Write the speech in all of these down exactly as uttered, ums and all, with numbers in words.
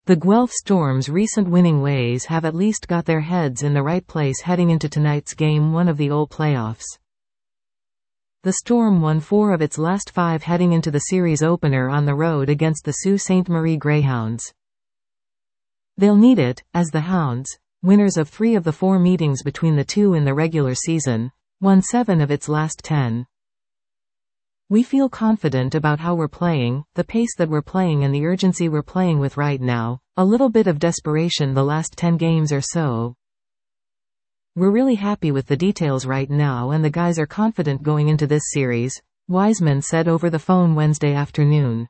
The Guelph Storm's recent winning ways have at least got their heads in the right place heading into tonight's Game one of the O L playoffs. The Storm won four of its last five heading into the series opener on the road against the Sault Ste. Marie Greyhounds. They'll need it, as the Hounds, winners of three of the four meetings between the two in the regular season, won seven of its last ten. We feel confident about how we're playing, the pace that we're playing and the urgency we're playing with right now, a little bit of desperation the last ten games or so. We're really happy with the details right now and the guys are confident going into this series, Wiseman said over the phone Wednesday afternoon.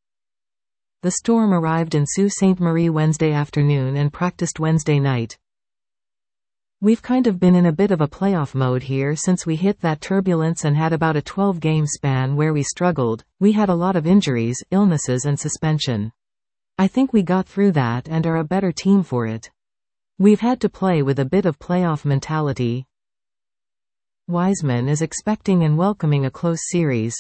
The Storm arrived in Sault Ste. Marie Wednesday afternoon and practiced Wednesday night. We've kind of been in a bit of a playoff mode here since we hit that turbulence and had about a twelve game span where we struggled. We had a lot of injuries, illnesses and suspension. I think we got through that and are a better team for it. We've had to play with a bit of playoff mentality. Wiseman is expecting and welcoming a close series.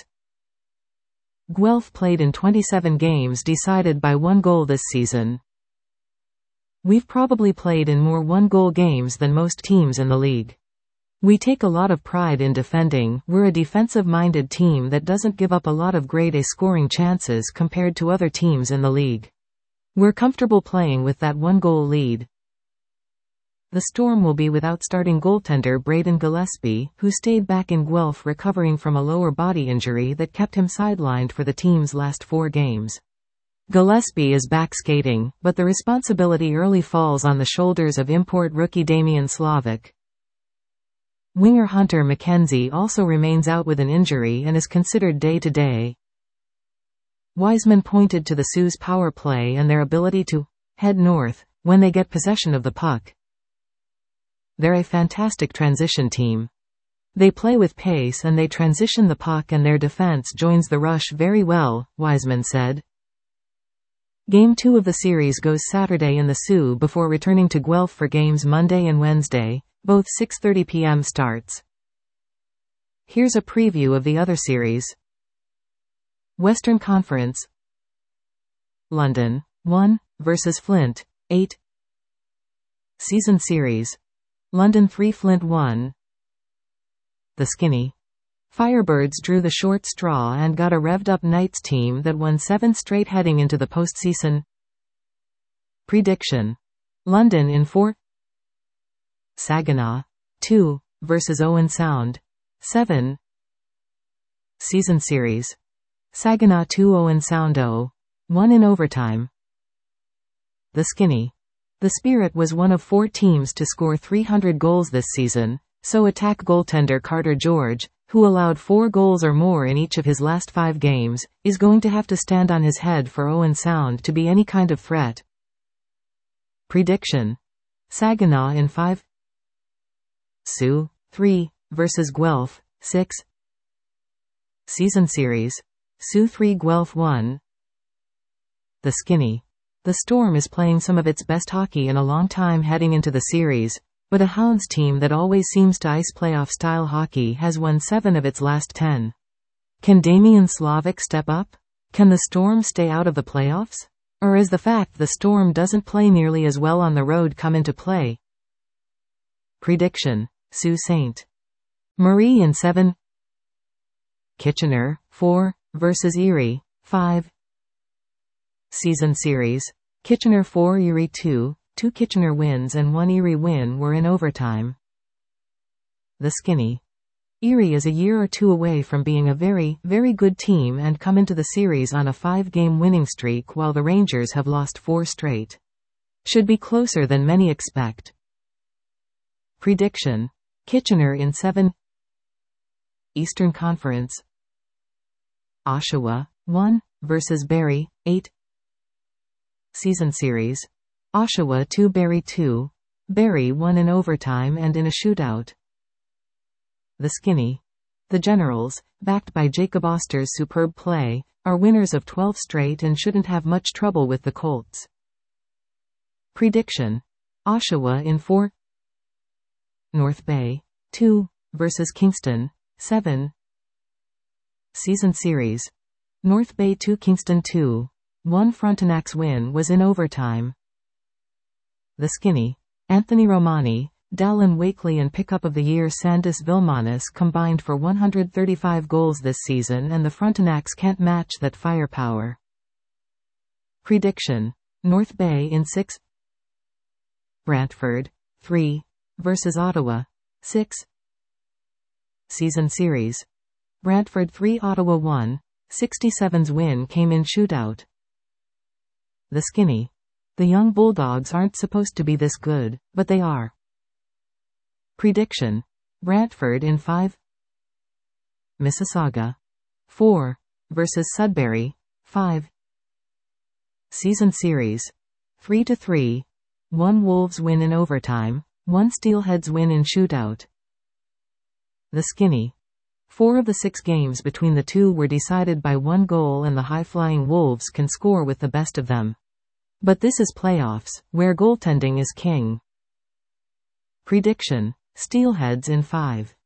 Guelph played in twenty-seven games decided by one goal this season. We've probably played in more one-goal games than most teams in the league. We take a lot of pride in defending. We're a defensive-minded team that doesn't give up a lot of grade A scoring chances compared to other teams in the league. We're comfortable playing with that one-goal lead. The Storm will be without starting goaltender Braden Gillespie, who stayed back in Guelph recovering from a lower body injury that kept him sidelined for the team's last four games. Gillespie is back skating, but the responsibility early falls on the shoulders of import rookie Damian Slavic. Winger Hunter McKenzie also remains out with an injury and is considered day-to-day. Wiseman pointed to the Sault's power play and their ability to head north when they get possession of the puck. They're a fantastic transition team. They play with pace and they transition the puck and their defense joins the rush very well, Wiseman said. Game two of the series goes Saturday in the Sault before returning to Guelph for games Monday and Wednesday, both six thirty p m starts. Here's a preview of the other series. Western Conference. London, one, versus Flint, eight. Season Series. London three Flint one. The Skinny Firebirds drew the short straw and got a revved-up Knights team that won seven straight heading into the postseason. Prediction. London in four. Saginaw, two, versus Owen Sound, seven. Season Series. Saginaw two Owen Sound zero, one in overtime. The Skinny. The Spirit was one of four teams to score three hundred goals this season, so attack goaltender Carter George, who allowed four goals or more in each of his last five games, is going to have to stand on his head for Owen Sound to be any kind of threat. Prediction. Saginaw in five. Sault, three, versus Guelph, six. Season Series. Sault three Guelph one. The Skinny. The Storm is playing some of its best hockey in a long time heading into the series, but a Hounds team that always seems to ice playoff-style hockey has won seven of its last ten. Can Damian Slavic step up? Can the Storm stay out of the playoffs? Or is the fact the Storm doesn't play nearly as well on the road come into play? Prediction. Sault Ste. Marie in seven. Kitchener, four, versus Erie, five. Season Series. Kitchener four Erie two. Two Kitchener wins and one Erie win were in overtime. The Skinny. Erie is a year or two away from being a very, very good team and come into the series on a five-game winning streak while the Rangers have lost four straight. Should be closer than many expect. Prediction. Kitchener in seven. Eastern Conference. Oshawa, one, versus Barrie, eight. Season Series. Oshawa two Barrie two. Barrie won in overtime and in a shootout. The Skinny. The Generals, backed by Jacob Oster's superb play, are winners of twelve straight and shouldn't have much trouble with the Colts. Prediction. Oshawa in four. North Bay, two, versus Kingston, seven. Season Series. North Bay two Kingston two. one Frontenac's win was in overtime. The Skinny. Anthony Romani, Dallin Wakely and Pickup of the Year Sandis Vilmanis combined for one hundred thirty-five goals this season, and the Frontenacs can't match that firepower. Prediction. North Bay in six. Brantford, three, versus Ottawa, six. Season series. Brantford three Ottawa one, sixty-seven's win came in shootout. The Skinny. The young Bulldogs aren't supposed to be this good, but they are. Prediction. Brantford in five. Mississauga, four, versus Sudbury, five. Season series. three to three. one Wolves win in overtime, one Steelheads win in shootout. The Skinny. Four of the six games between the two were decided by one goal, and the high-flying Wolves can score with the best of them. But this is playoffs, where goaltending is king. Prediction. Steelheads in five.